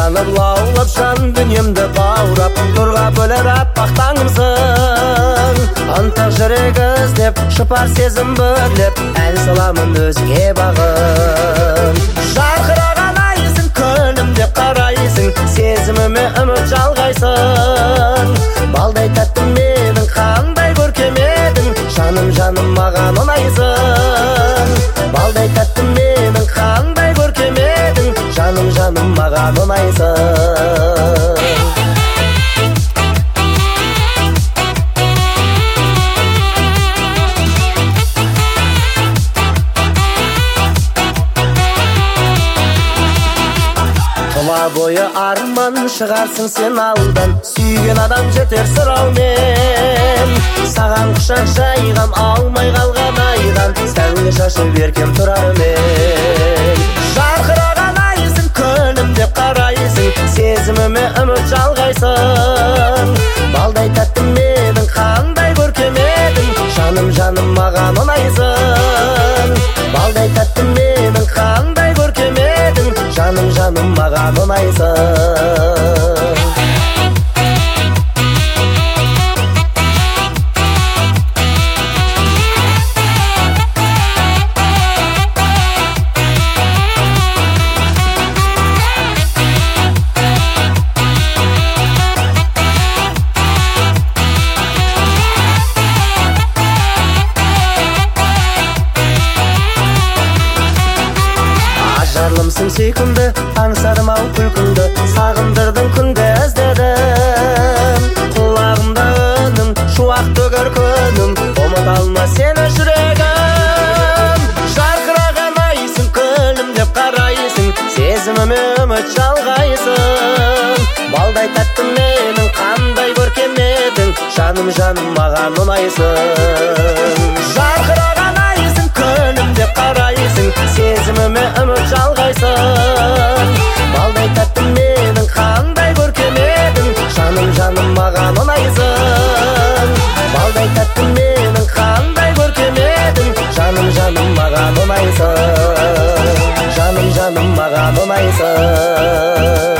жанып лаулап жан дүниемді баурап нұрға бөлер аппақ таңымсың. Ынтық жүрек іздеп шыпар сезім бөлеп ән саламын өзіңе бағым. Жарқыраған айсың күнімде қарайсың, сезіміме үміт жалғайсың. Балдай тәттім менің қандай көркем едің, жаным маған ұнайсың. Балдай тәттім менің қандай көркем едің, жаным маған ұнайсың. Тұла бойы арман шығарсың сен алдан, сүйген адам жетер сұраумен. Саған құшақ жайғам алмай қалған айдан, сәуле шашып еркем тұрар мен. Жарқыраған айсың күнімде қарайсың, сезіміме үміт жалғайсың. Балдай тәттім менің қандай көркем едің, жаным маған ұнайсың. Балдай тәттім менің қандай көркем едің, жаным маған ұнайсың. Ажарлымсың сүйкімді, аңсадым ау күлкіңді, сағындырдың күнде іздедім. Құлағымда үнің, шуақ төгер күнім, ұмыта алмас сені жүрегім. Жарқыраған айсың күнім деп қарайсың, сезіміме үміт жалғайсың. Балдай тәттім менің қандай көркем едің, жаным маған ұнайсың. Жарқыраған айсың күнім деп қарайсың, сезіміме үміт жалғайсың. Балдай тәттім менің қандай көркем едің, жаным маған ұнайсың. Балдай тәттім менің қандай көркем едің, жаным маған ұнайсың. Жаным маған ұнайсың.